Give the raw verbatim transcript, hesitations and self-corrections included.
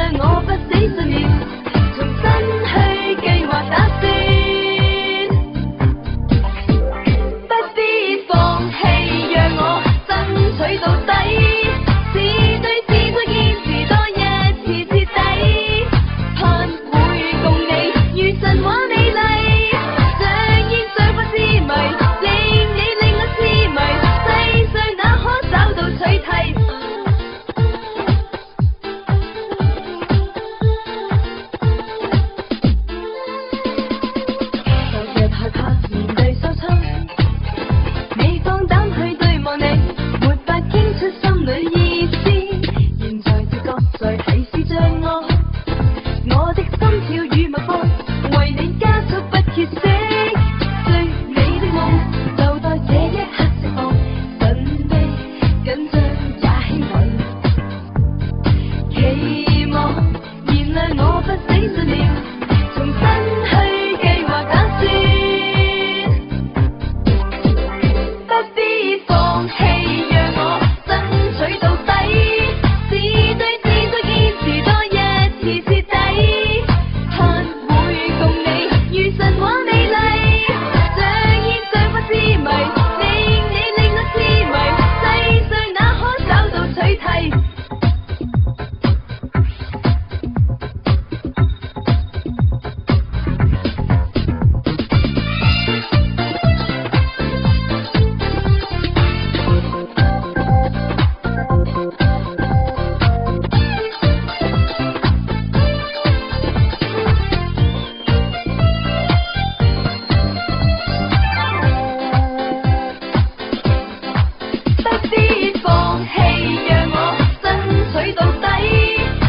我不死信念，重新去計劃打算，不必放棄，讓我爭取到底，是對是錯堅持多一次徹底，盼會共你如神話美麗，像煙像火之謎，令你令我痴迷，世上哪可找到取替？害怕面對受傷，未放膽去對望你，沒法傾出心裏意思。現在直覺在提示着我，我的心跳與脈搏為你加速不歇息。追你的夢，就待這一刻釋放，神秘緊張也興奮，期望燃亮我不死信念，重新去計劃打算。不必放棄，讓我爭取到底，是對是錯堅持多一次徹底，盼會共你如神話美麗，像煙像火之謎，令你令我痴迷，世上哪可找到取替？不必放棄，讓我爭取到底。